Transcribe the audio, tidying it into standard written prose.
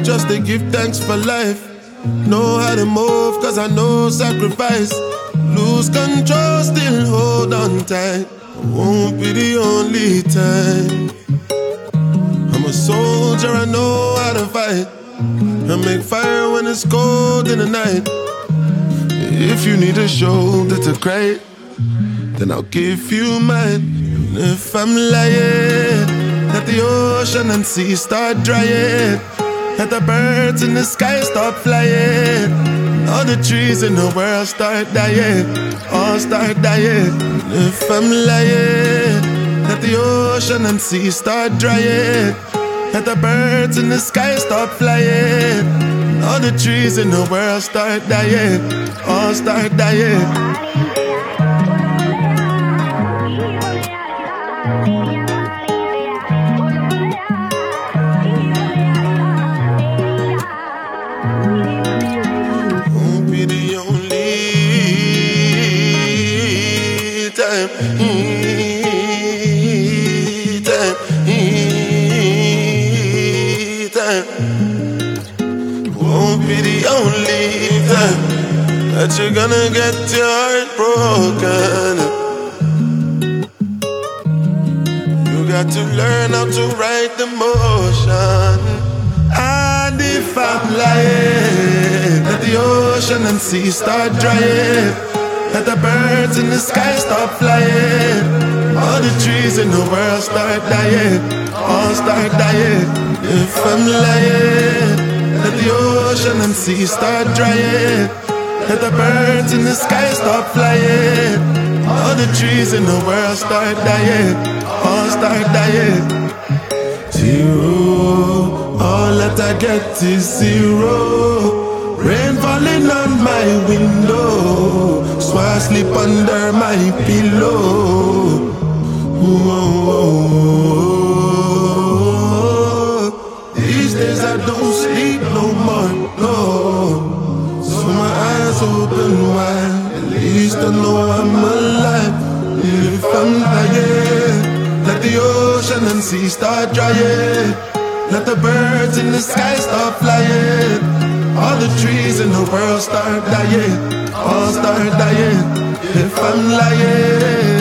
just to give thanks for life. Know how to move, cause I know sacrifice. Lose control, still hold on tight. Won't be the only time. I'm a soldier, I know how to fight. I make fire when it's cold in the night. If you need a shoulder to cry, then I'll give you mine. And if I'm lying, let the ocean and sea start drying. Let the birds in the sky stop flying. All the trees in the world start dying. All start dying. And if I'm lying, let the ocean and sea start drying. Let the birds in the sky stop flying. All the trees in the world start dying. All start dying. Won't be the only time. Won't be the only time that you're gonna get your heart broken. You got to learn how to ride the motion. And if I'm lying, let the ocean and sea start drying. Let the birds in the sky stop flying. All the trees in the world start dying. All start dying. If I'm lying, let the ocean and sea start drying. Let the birds in the sky stop flying. All the trees in the world start dying. All start dying. Zero, all that I get is zero. Rain falling on my window, so I sleep under my pillow. These days I don't sleep no more, no. So my eyes open wide, at least I know I'm alive. If I'm lying, let the ocean and sea start drying. Let the birds in the sky stop flying. All the trees in the world start dying. All start dying. If I'm lying,